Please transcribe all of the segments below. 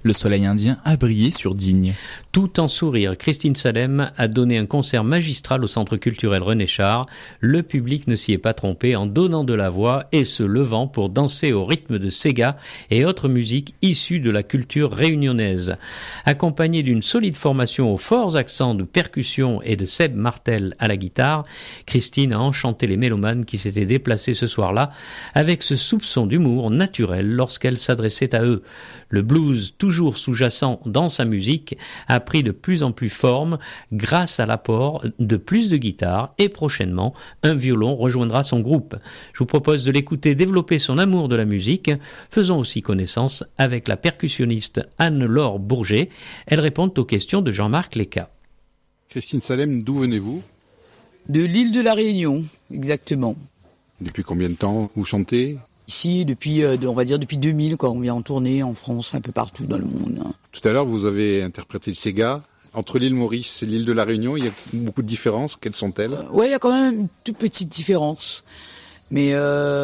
Le soleil indien a brillé sur Digne. Tout en sourire, Christine Salem a donné un concert magistral au Centre culturel René Char. Le public ne s'y est pas trompé en donnant de la voix et se levant pour danser au rythme de Sega et autres musiques issues de la culture réunionnaise. Accompagnée d'une solide formation aux forts accents de percussion et de Seb Martel à la guitare, Christine a enchanté les mélomanes qui s'étaient déplacés ce soir-là avec ce soupçon d'humour naturel lorsqu'elle s'adressait à eux. Le blues, toujours sous-jacent dans sa musique, a pris de plus en plus forme grâce à l'apport de plus de guitares et prochainement, un violon rejoindra son groupe. Je vous propose de l'écouter développer son amour de la musique. Faisons aussi connaissance avec la percussionniste Anne-Laure Bourget. Elle répond aux questions de Jean-Marc Léca. Christine Salem, d'où venez-vous ? De l'île de la Réunion, exactement. Depuis combien de temps vous chantez ? Ici, depuis, on va dire depuis 2000, quoi. On vient en tournée en France, un peu partout dans le monde. Tout à l'heure, vous avez interprété le Sega. Entre l'île Maurice et l'île de la Réunion, il y a beaucoup de différences. Quelles sont-elles ? Ouais, il y a quand même une toute petite différence. Mais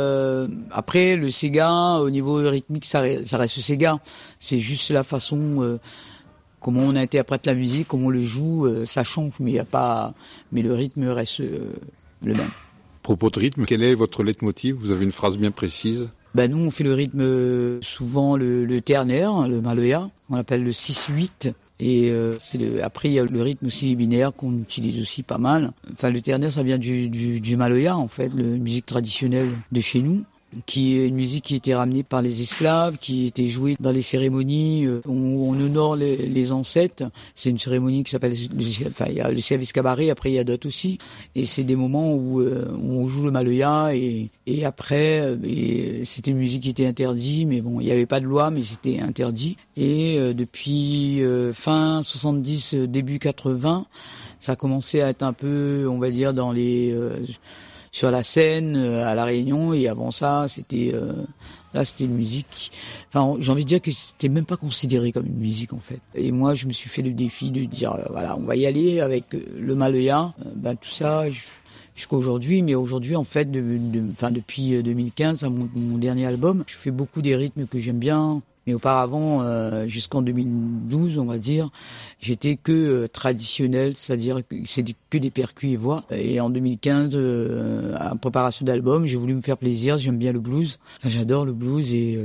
après, le Sega, au niveau rythmique, ça reste Sega. C'est juste la façon comment on interprète la musique, comment on le joue, ça change. Mais il y a pas, mais le rythme reste le même. Propos de rythme, quel est votre leitmotiv ? Vous avez une phrase bien précise ? Nous, on fait le rythme souvent le ternaire, le maloya, on appelle le 6-8. Et après, il y a le rythme aussi binaire qu'on utilise aussi pas mal. Enfin, le ternaire, ça vient du maloya, en fait, la musique traditionnelle de chez nous, qui est une musique qui était ramenée par les esclaves, qui était jouée dans les cérémonies où on honore les ancêtres. C'est une cérémonie qui s'appelle, il y a le service cabaret, après il y a d'autres aussi. Et c'est des moments où on joue le maloya et après, c'était une musique qui était interdite, mais bon, il n'y avait pas de loi, mais c'était interdit. Et depuis fin 70, début 80, ça a commencé à être un peu, on va dire, dans les sur la scène à La Réunion, et avant ça c'était c'était une musique, enfin j'ai envie de dire que c'était même pas considéré comme une musique en fait. Et moi je me suis fait le défi de dire voilà, on va y aller avec le maloya, tout ça jusqu'à aujourd'hui. Mais aujourd'hui en fait depuis 2015, mon dernier album, je fais beaucoup des rythmes que j'aime bien. Mais auparavant, jusqu'en 2012, on va dire, j'étais que traditionnel, c'est-à-dire que c'est que des percus et voix. Et en 2015, en préparation d'album, j'ai voulu me faire plaisir. J'aime bien le blues. Enfin, j'adore le blues et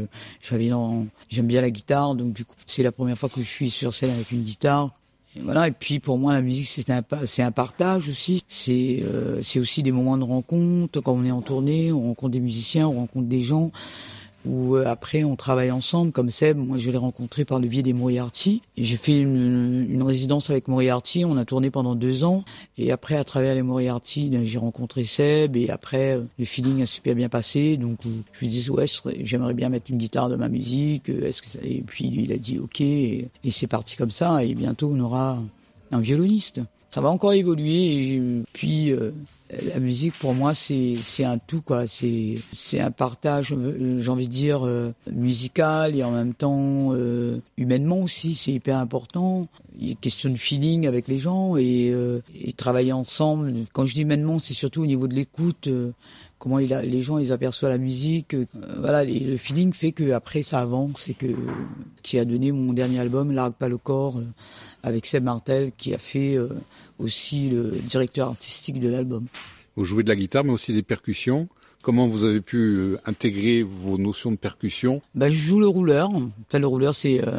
j'aime bien la guitare. Donc du coup, c'est la première fois que je suis sur scène avec une guitare. Et voilà. Et puis pour moi, la musique, c'est un partage aussi. C'est aussi des moments de rencontre. Quand on est en tournée, on rencontre des musiciens, on rencontre des gens. Où après on travaille ensemble, comme Seb, moi je l'ai rencontré par le biais des Moriarty. Et j'ai fait une résidence avec Moriarty, on a tourné pendant 2 ans. Et après, à travers les Moriarty, j'ai rencontré Seb, et après le feeling a super bien passé. Donc je lui disais j'aimerais bien mettre une guitare dans ma musique. Et puis lui, il a dit ok, et c'est parti comme ça. Et bientôt on aura un violoniste. Ça va encore évoluer. Et puis la musique pour moi c'est un tout quoi, c'est un partage, j'ai envie de dire musical, et en même temps humainement aussi, c'est hyper important. Il y a une question de feeling avec les gens et travailler ensemble. Quand je dis humainement, c'est surtout au niveau de l'écoute, comment les gens ils aperçoivent la musique, le feeling fait que après ça avance, et que qui a donné mon dernier album Largue pas le corps avec Seb Martel, qui a fait aussi le directeur artistique de l'album. Vous jouez de la guitare mais aussi des percussions. Comment vous avez pu intégrer vos notions de percussion ? Je joue le rouleur. Enfin, le rouleur,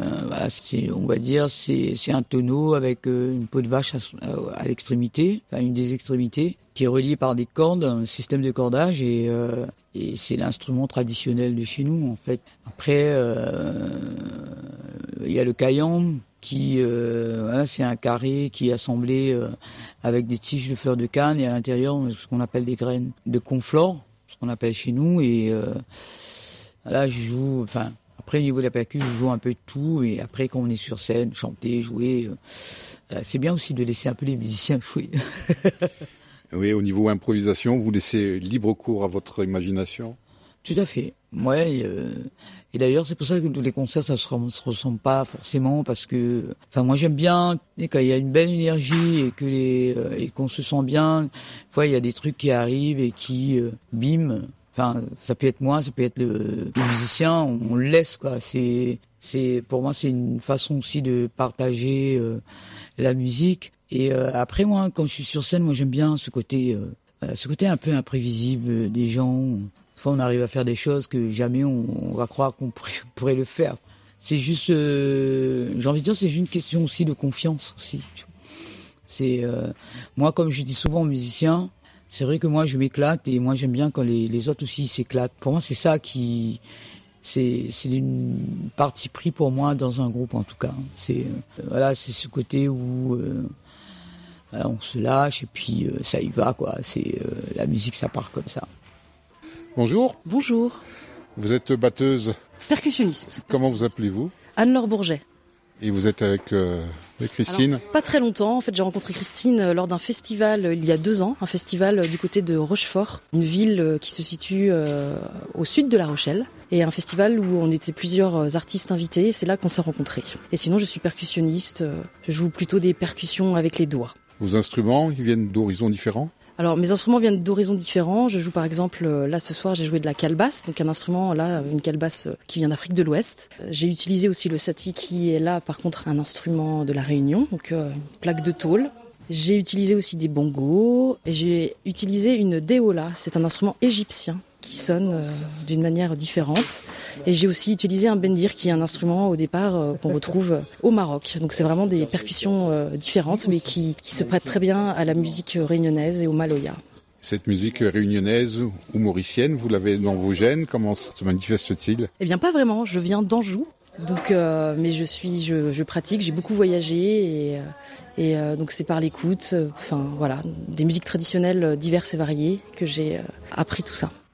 on va dire, c'est un tonneau avec une peau de vache à l'extrémité, enfin une des extrémités, qui est relié par des cordes, un système de cordage, et c'est l'instrument traditionnel de chez nous en fait. Après, il y a le caillan, qui c'est un carré qui est assemblé avec des tiges de fleurs de canne, et à l'intérieur ce qu'on appelle des graines de conflore, ce qu'on appelle chez nous. Et je joue, après au niveau de la percu, je joue un peu de tout, et après quand on est sur scène, chanter, jouer, c'est bien aussi de laisser un peu les musiciens jouer. Oui, au niveau improvisation, vous laissez libre cours à votre imagination ? Tout à fait. Ouais, et d'ailleurs c'est pour ça que tous les concerts ça se ressemble pas forcément, parce que moi j'aime bien quand il y a une belle énergie et que et qu'on se sent bien. Des fois il y a des trucs qui arrivent et qui Enfin, ça peut être moi, ça peut être le musicien, on le laisse, quoi. Pour moi, c'est une façon aussi de partager la musique. Et après, moi, quand je suis sur scène, moi, j'aime bien ce côté un peu imprévisible des gens. Fois, on arrive à faire des choses que jamais on va croire qu'on pourrait le faire. C'est juste, j'ai envie de dire, c'est juste une question aussi de confiance aussi. C'est moi, comme je dis souvent aux musiciens, c'est vrai que moi je m'éclate et moi j'aime bien quand les autres aussi s'éclatent. Pour moi, c'est ça c'est une partie pris pour moi dans un groupe en tout cas. C'est c'est ce côté où on se lâche et puis ça y va quoi. C'est la musique, ça part comme ça. Bonjour. Bonjour. Vous êtes batteuse. Percussionniste. Comment vous appelez-vous? Anne-Laure Bourget. Et vous êtes avec Christine? Alors, pas très longtemps. En fait, j'ai rencontré Christine lors d'un festival il y a 2 ans, un festival du côté de Rochefort, une ville qui se situe au sud de La Rochelle, et un festival où on était plusieurs artistes invités. Et c'est là qu'on s'est rencontrés. Et sinon, je suis percussionniste. Je joue plutôt des percussions avec les doigts. Vos instruments, ils viennent d'horizons différents? Alors mes instruments viennent d'horizons différents. Je joue par exemple, là ce soir j'ai joué de la calebasse, donc un instrument là, une calebasse qui vient d'Afrique de l'Ouest. J'ai utilisé aussi le sati qui est là par contre un instrument de la Réunion, donc une plaque de tôle. J'ai utilisé aussi des bongos et j'ai utilisé une deola, c'est un instrument égyptien qui sonne d'une manière différente. Et j'ai aussi utilisé un bendir qui est un instrument au départ qu'on retrouve au Maroc. Donc c'est vraiment des percussions différentes mais qui se prêtent très bien à la musique réunionnaise et au maloya. Cette musique réunionnaise ou mauricienne, vous l'avez dans vos gènes? Comment se manifeste-t-il? Eh bien pas vraiment, je viens d'Anjou. Donc, mais je pratique, j'ai beaucoup voyagé et donc c'est par l'écoute, des musiques traditionnelles diverses et variées que j'ai appris tout ça.